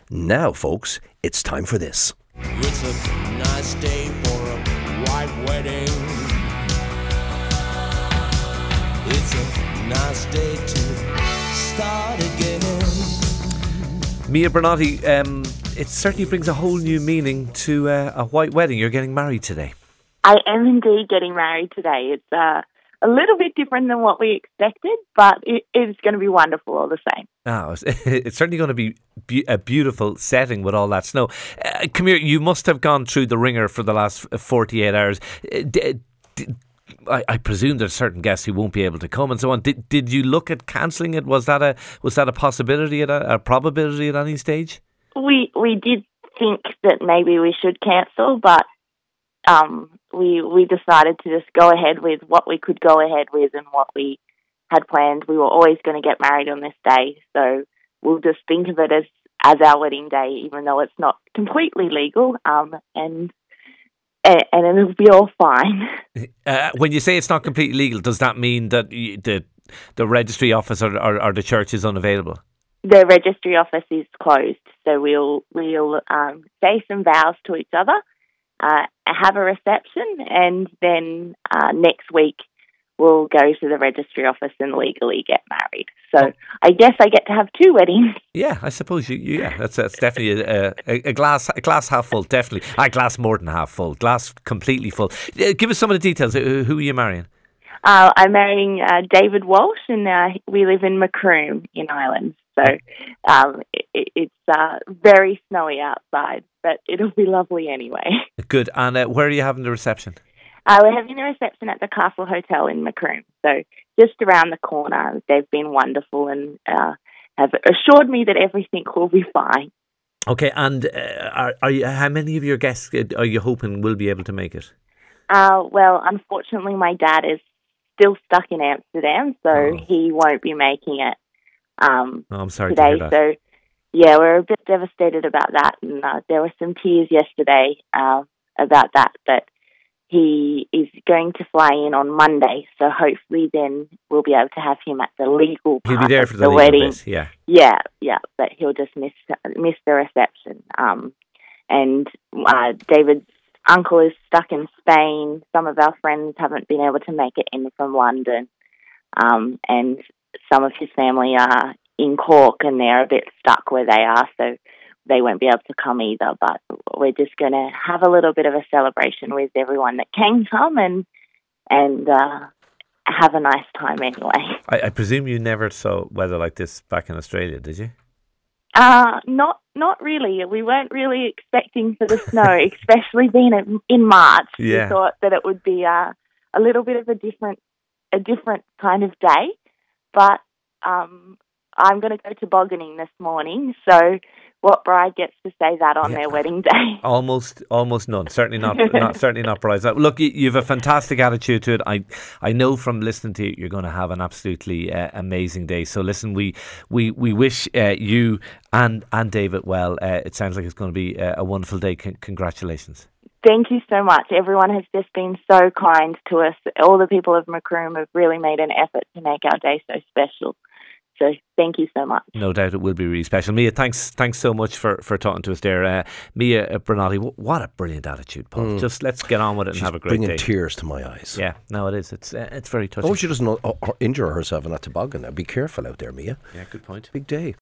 Now, folks, it's time for this. It's a nice day for a white wedding. It's a nice day to start again. Mia Bernardi, it certainly brings a whole new meaning to a white wedding. You're getting married today. I am indeed getting married today. It's a little bit different than what we expected, but it is going to be wonderful all the same. Oh, it's certainly going to be a beautiful setting with all that snow. Come here, you must have gone through the ringer for the last 48 hours. I presume there's certain guests who won't be able to come and so on. Did you look at cancelling it? Was that a possibility, a probability at any stage? We did think that maybe we should cancel, but we decided to just go ahead with what we could go ahead with and what we had planned. We were always going to get married on this day, so we'll just think of it as our wedding day, even though it's not completely legal, and it'll be all fine. When you say it's not completely legal, does that mean that the registry office or the church is unavailable? The registry office is closed, so we'll say some vows to each other, have a reception, and then next week we'll go to the registry office and legally get married. So I guess I get to have two weddings. Yeah, I suppose that's definitely a glass half full, definitely. A glass more than half full, glass completely full. Give us some of the details. Who are you marrying? I'm marrying David Walsh, and we live in Macroom in Ireland. So it's very snowy outside, but it'll be lovely anyway. Good. And where are you having the reception? We're having the reception at the Castle Hotel in Macroom, so just around the corner. They've been wonderful and have assured me that everything will be fine. Okay, and how many of your guests are you hoping will be able to make it? Well, unfortunately, my dad is still stuck in Amsterdam, so he won't be making it I'm sorry today. To hear that. So, yeah, we're a bit devastated about that, and there were some tears yesterday about that, but he is going to fly in on Monday, so hopefully then we'll be able to have him at the legal part. He'll be there for the wedding. Bit, yeah. Yeah, but he'll just miss the reception. And David's uncle is stuck in Spain. Some of our friends haven't been able to make it in from London, and some of his family are in Cork and they're a bit stuck where they are, so they won't be able to come either, but we're just going to have a little bit of a celebration with everyone that can come and have a nice time anyway. I presume you never saw weather like this back in Australia, did you? Not really. We weren't really expecting for the snow, especially being in March. Yeah. We thought that it would be a little bit of a different kind of day, but I'm going to go tobogganing this morning, so what bride gets to say that on their wedding day? Almost none. Certainly not brides. Look, you have a fantastic attitude to it. I know from listening to you, you're going to have an absolutely amazing day. So listen, we wish you and David well. It sounds like it's going to be a wonderful day. Congratulations. Thank you so much. Everyone has just been so kind to us. All the people of Macroom have really made an effort to make our day so special. So thank you so much. No doubt it will be really special. Mia, thanks so much for talking to us there. Mia Bernardi, what a brilliant attitude, Paul. Just let's get on with it and have a great day. Bringing tears to my eyes. Yeah, no, it is. It's very touching. Oh, she doesn't injure herself in that toboggan. Now, be careful out there, Mia. Yeah, good point. Big day.